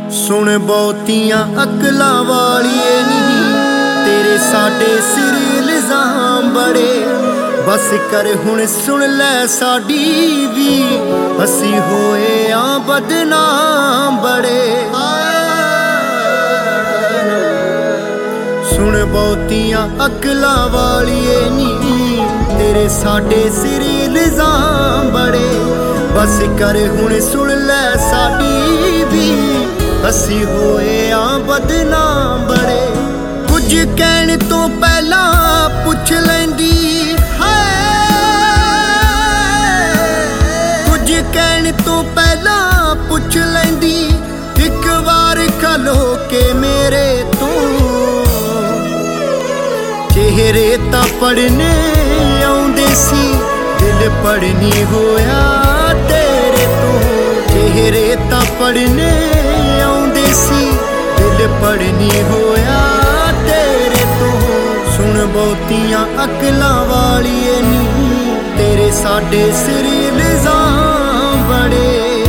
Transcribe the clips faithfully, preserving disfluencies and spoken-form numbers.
सुन बहुतियां अकलां वालिए नी तेरे साडे सिर इल्जाम बड़े। बस कर हुण सुन लै साडी भी असी होए आ बदनाम बड़े। सुन बहुतियां अकलां वालिए नी तेरे साडे सिर इल्जाम बड़े। बस कर हुण सुन लै साडी भी असी होए आ बदनाम बड़े। कुछ कहण तो पहला पुछ लैंदी है, कुछ कहण तो पहला पुछ लैंदी एक बार खलो के मेरे तू। चेहरे तां पढ़ने आउंदे सी दिल पढ़नी होया तेरे तो। चेहरे तां पढ़ने आउंदे सी दिल पढ़नी होया तेरे तो। सुन बहुतियां अकलां वालिए नी तेरे साडे सिर इल्जाम बड़े।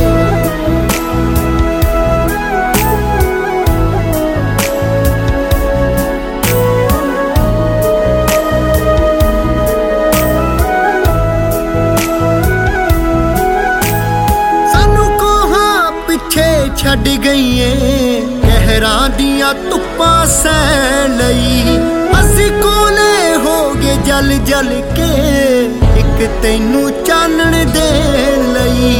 छड़ गईए कहरां दियां धुप्पां सैन लई। असी कोले हो गए जल जल के एक तैनू चानण देण लई।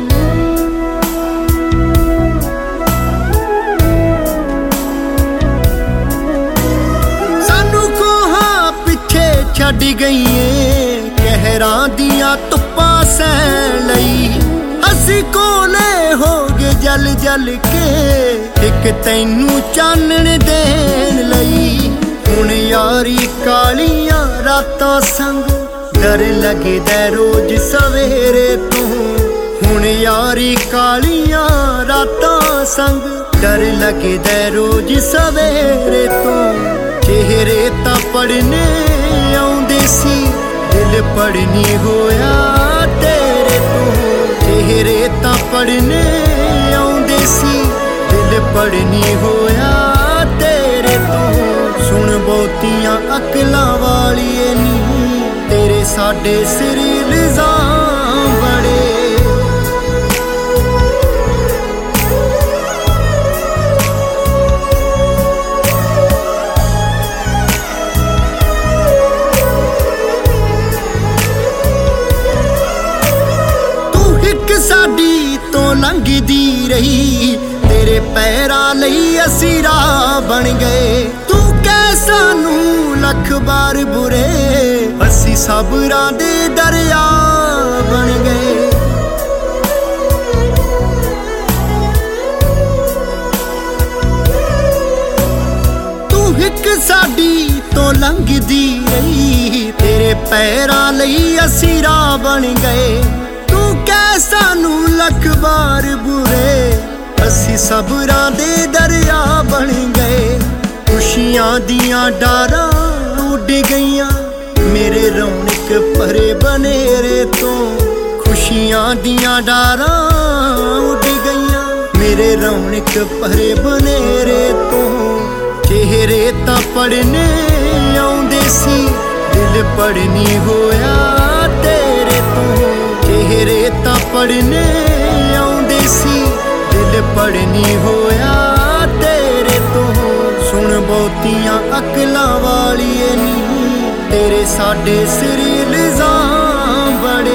सानू कोहां पिछे छड़ गईए कहरां दियां धुप्पां सैन लई। असी कोले हो गए जल जल के एक तैनू चानण देण लई। हुण यारी कालियां रातां संग डर लगदा रोज सवेरे तो। हुण यारी कालियां रातां संग डर लगदा रोज सवेरे तो। चेहरे तां पढ़ने आउंदे सी दिल पढ़नी होया तेरे तो। चेहरे तां पढ़ने आउंदे सी दिल पढ़नी होया तेरे तो। सुन बहुतियां अकलां वालिए नी तेरे साडे सिर इल्जाम बड़े। साडी तो लंघदी रही तेरे पैरां लई असी राह बन गए। तू कह सानू लख बार बुरे असी सबरां दे दरिया बन गए। तू हिक साडी तो लंघदी रही तेरे पैरां लई असी राह बन गए। सानू लख बार बुरे असी सबरां दे दरिया बन गए। खुशियां दियां डारां उड़ गईयां मेरे रौनक भरे बनेरे तो। खुशियां दियां डारां उड़ गईयां मेरे रौनक भरे बनेरे तो। चेहरे तां पढ़ने आउंदे सी दिल पढ़नी होया तेरे तो। चेहरे तां पढ़ने आउंदे सी दिल पढ़नी होया तेरे तो। सुन बहुतियां अकलां वालिए नी तेरे साडे सिर इल्जाम बड़े।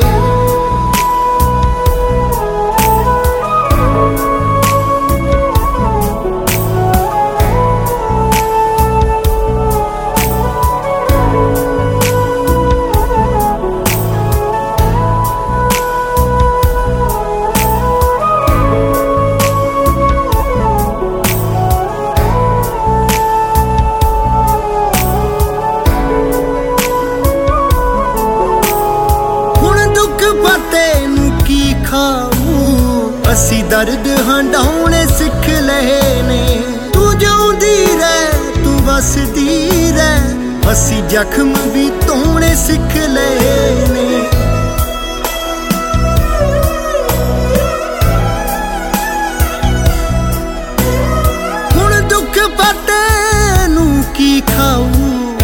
असी दर्द हंडाउणे सिख लए ने। तू जिउंदी रह तू वसदी रह असी जख्म भी धोणे सिख लए ने।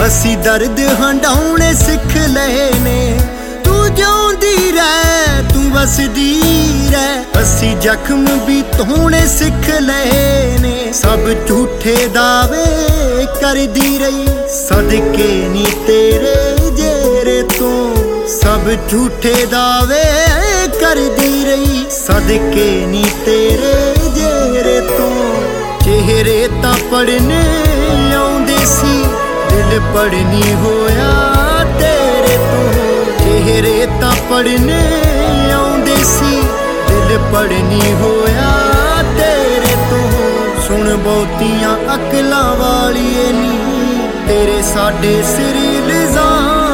ਅਸੀਂ ਦਰਦ ਹੰਡਾਉਣੇ ਸਿੱਖ ਲਏ ਨੇ, ਤੂੰ ਜਿਉਂਦੀ ਰਹਿ ਤੂੰ ਵਸਦੀ ਰਹਿ। ਅਸੀਂ ਜ਼ਖਮ ਵੀ ਧੋਣੇ ਸਿੱਖ ਲਏ ਨੇ, ਸਭ ਝੂਠੇ ਦਾਵੇ ਕਰਦੀ ਰਹੀ ਸਦਕੇ ਨੀ ਤੇਰੇ ਜੇਰੇ ਤੋਂ। ਸਭ ਝੂਠੇ ਦਾਵੇ ਕਰਦੀ ਰਹੀ ਸਦਕੇ ਨੀ ਤੇਰੇ ਜੇਰੇ ਤੋਂ। ਚਿਹਰੇ ਤਾਂ ਪੜਨੇ ਆਉਂਦੇ ਸੀ, ਦਿਲ ਪੜਨੀ ਹੋਇਆ ਤੇਰੇ ਤੋਂ। ਚਿਹਰੇ ਤਾਂ ਪੜਨੇ ਆਉਂਦੇ ਸੀ, ਦਿਲ ਪੜਨੀ ਹੋਇਆ ਤੇਰੇ ਤੋਂ। ਸੁਣ ਬਹੁਤੀਆਂ ਅਕਲਾਂ ਵਾਲੀਏ ਨੀ, ਤੇਰੇ ਸਾਡੇ ਸਿਰ ਇਲਜ਼ਾਮ